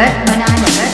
बनानगर Bananagar.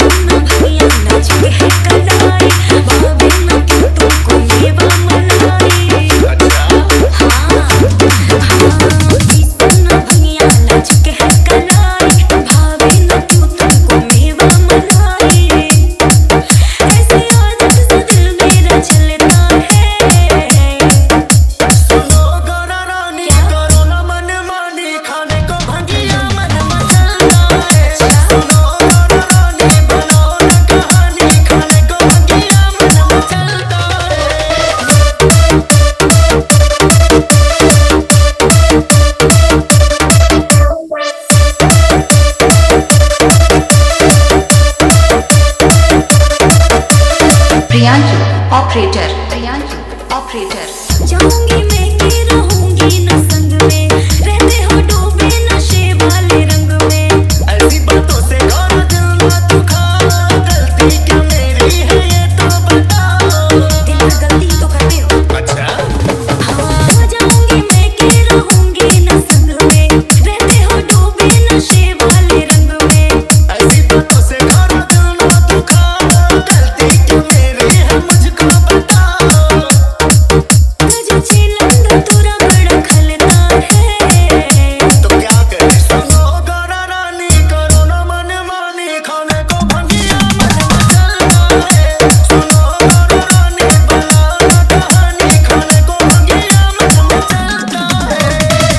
Priyanshu operator, Priyanshu operator. जाऊंगी मैं कि रहूंगी न संग में, रहते हो डूबे नशे वाले रंग में। ऐसी बातों से घर दिल ना दुखा, गलती क्या मेरी है ये तो बताओ। दिन भर गलती तो करते हो। अच्छा हाँ, जाऊंगी मैं कि रहूंगी न संग में, रहते हो डूबे नशे वाले रंग में। ऐसी बातों से घर दिल ना दुखा, गलती क्या मेरी है मुझको बताओ। तुझे चिलंद तुरा बड़ा खलता है, तो क्या करें सुनो गोरा रानी, करो ना मनमानी, खाने को भंगिया मन मचलता है। सुनो गोरा रानी, बनाओ ना कहानी, खाने को भंगिया मन मचलता है।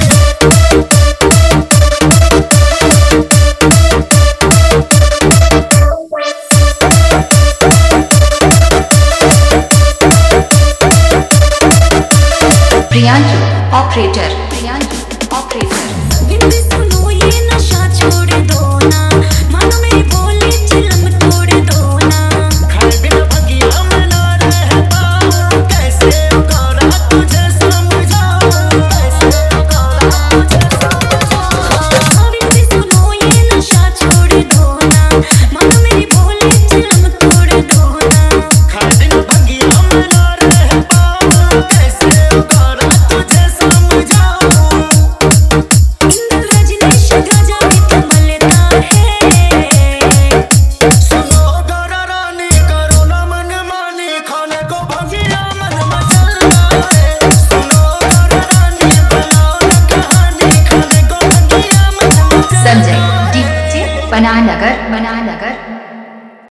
Priyanshu operator, Priyanshu operator. बिन सुनो ये नशा छोड़ दो ना, मानो मेरी बोली चिलम तोड़ दो ना। खाए बिना भंगिया मैं ना रह पाऊं, कैसे गोरा तुझे समझाऊं, कैसे गोरा तुझे समझाऊं। बिन सुनो ये नशा छोड़ दो ना, मानो मेरी बोली चिलम तोड़ दो ना। खाए बिना भंगिया मैं ना रह पाऊं, कैसे गोरा तुझे समझाऊं। इंद्र रजनीश गाजा भी कमलता है, सुनो गोरा रानी, करो ना मनमानी, खाने को भंगिया मन मचलता है। सुनो गोरा रानी, बनाओ ना कहानी, खाने को भंगिया मन मचलता है। संजय डीजे बनानगर बनानगर।